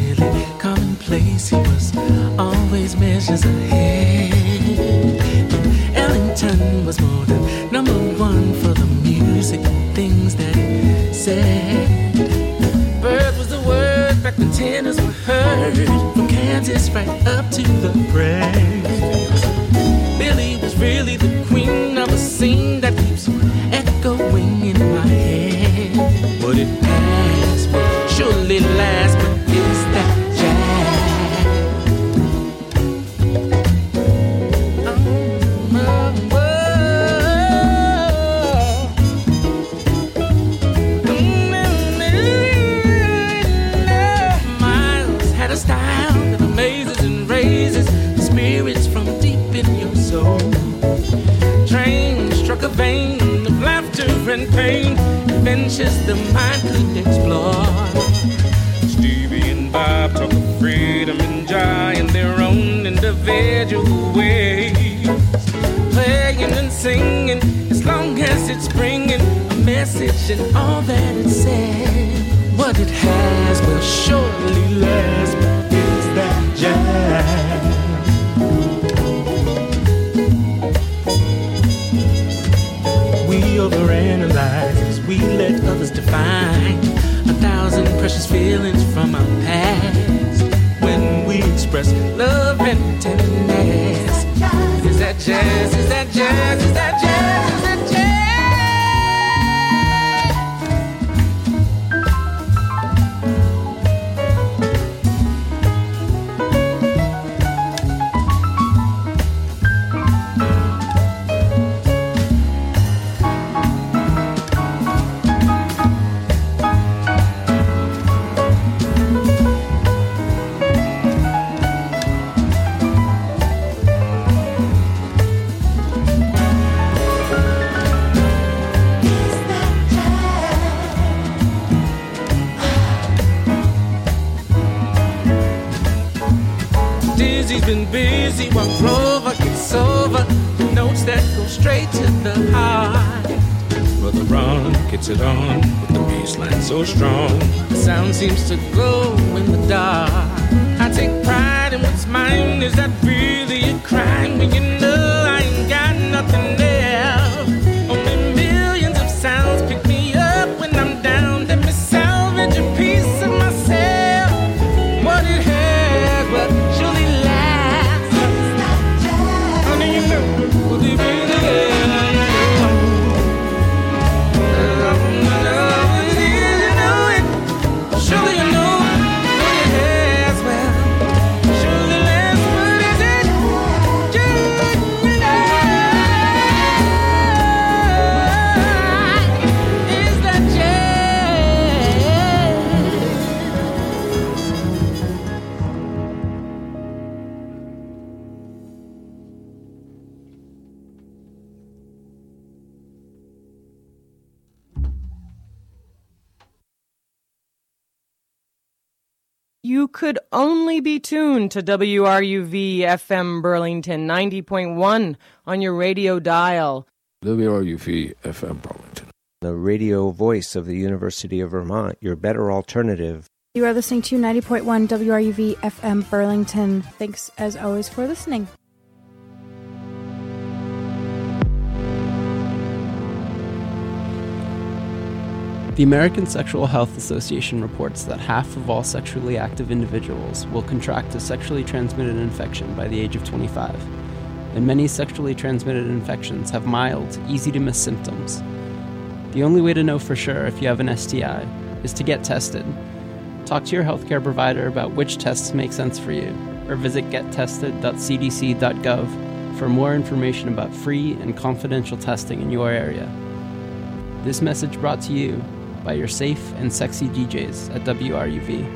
really commonplace. He was always measures ahead. And Ellington was more than number one for the music and things that he said. Bird was the word back when tenors were heard, from Kansas right up to the press. Billy was really the queen of a scene that keeps echoing in my head. Would it pass? Will surely last, but is that Miles had a style that amazes and raises the spirits from deep in your soul. Train struck a vein of laughter and pain, adventures the mind could explore. Stevie and Bob talk of freedom and joy in their own individual ways, playing and singing as long as it's bringing a message and all that it says. What it has will surely last, but is that jazz? We overanalyze as we let others define 1,000 precious feelings from our past. When we express love and tenderness, is that jazz? Is that jazz? Is that jazz? Is that jazz? Dizzy's been busy while Grover gets over the notes that go straight to the heart. Brother Ron gets it on with the bass line so strong. The sound seems to glow in the dark. I take pride in what's mine. Is that really a crime when you know I ain't got nothing left? Only millions of sounds pick me up when I'm down. Let me salvage a piece of myself. What it has, but surely lasts. How do you know? Will you be there? Surely you know what it has, well, surely lasts, what is it? Is that You could only be tuned to WRUV FM Burlington 90.1 on your radio dial. WRUV FM Burlington. The radio voice of the University of Vermont, your better alternative. You are listening to 90.1 WRUV FM Burlington. Thanks as always for listening. The American Sexual Health Association reports that half of all sexually active individuals will contract a sexually transmitted infection by the age of 25, and many sexually transmitted infections have mild, easy-to-miss symptoms. The only way to know for sure if you have an STI is to get tested. Talk to your healthcare provider about which tests make sense for you, or visit gettested.cdc.gov for more information about free and confidential testing in your area. This message brought to you by your safe and sexy DJs at WRUV.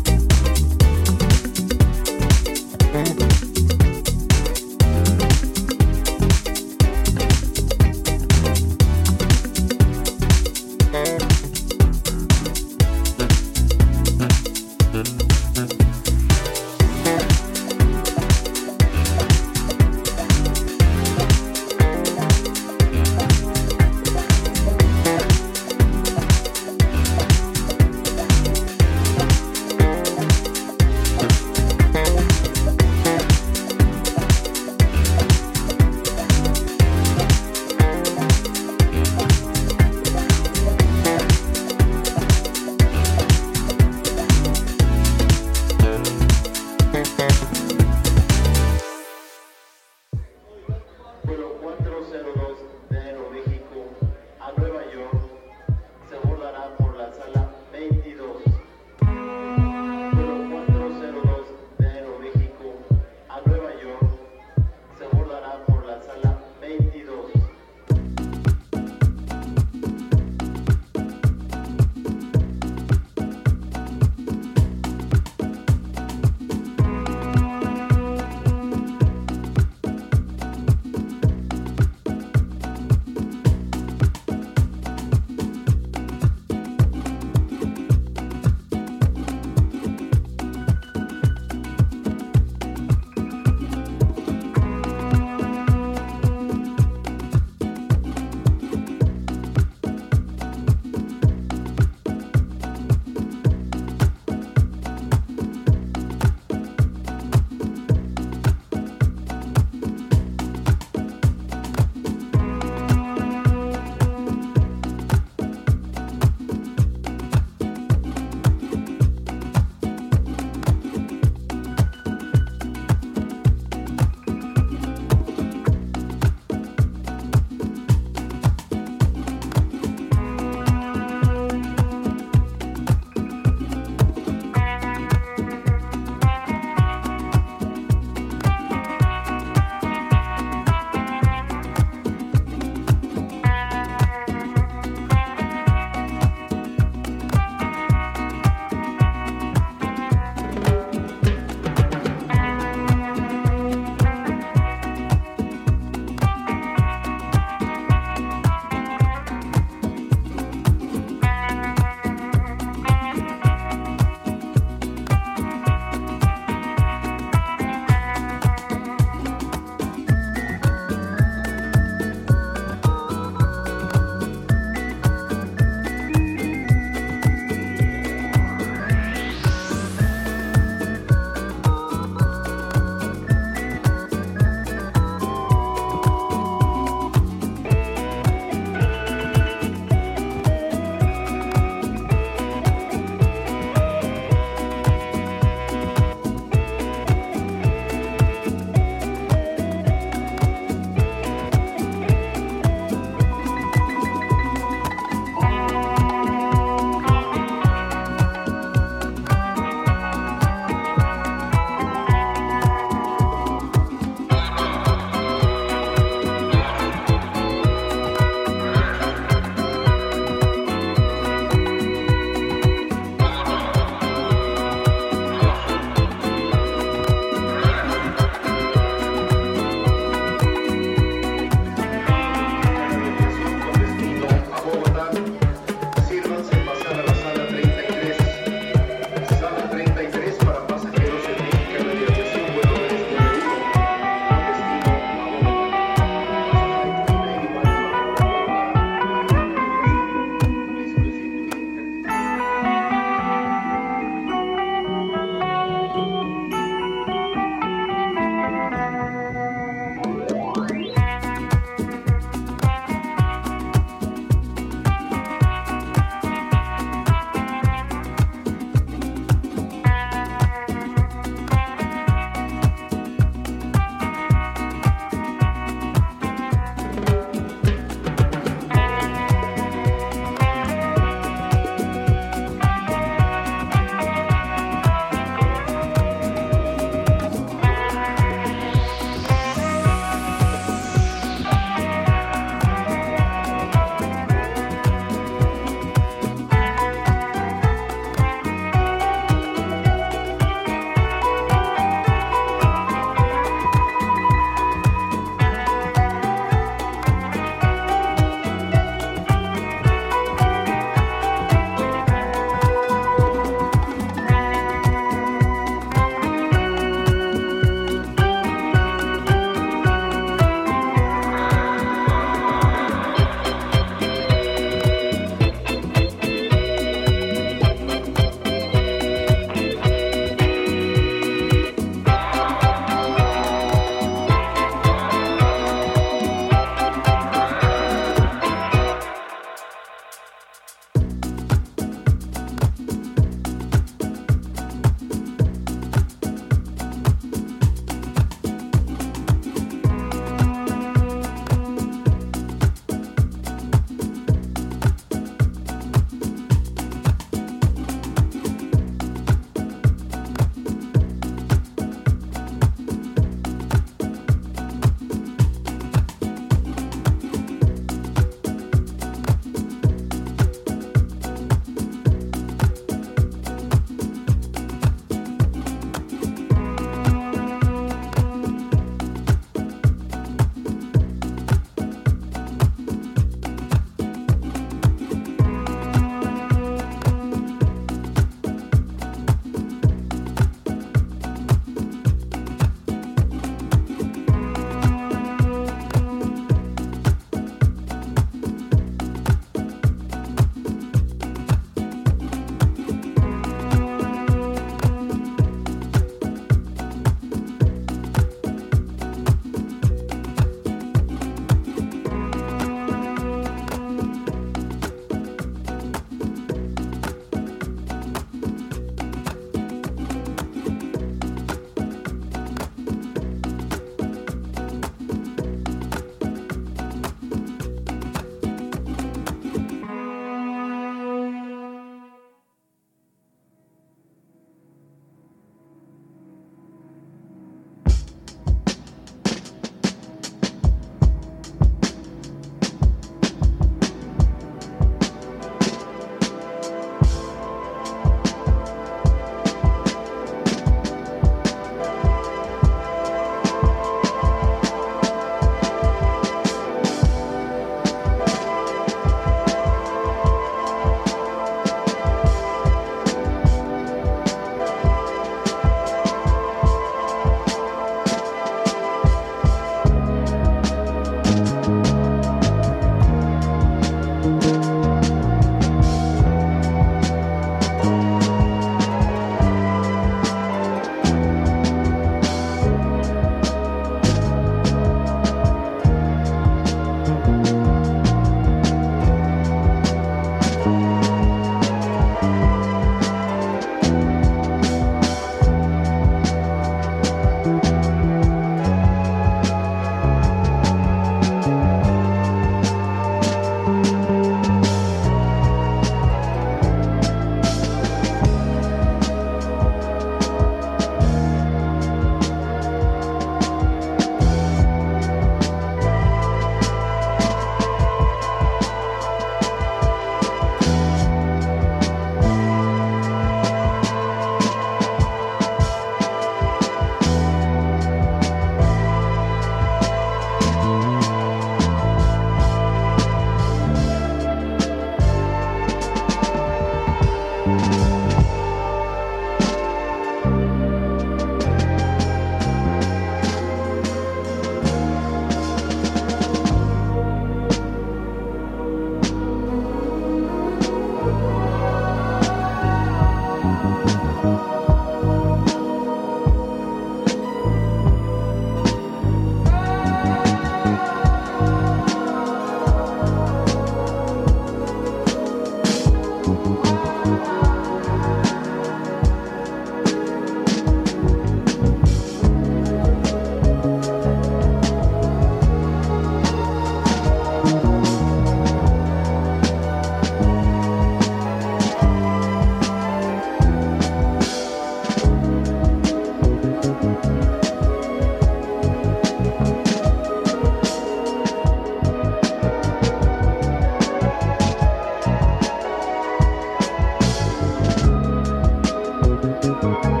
Bye.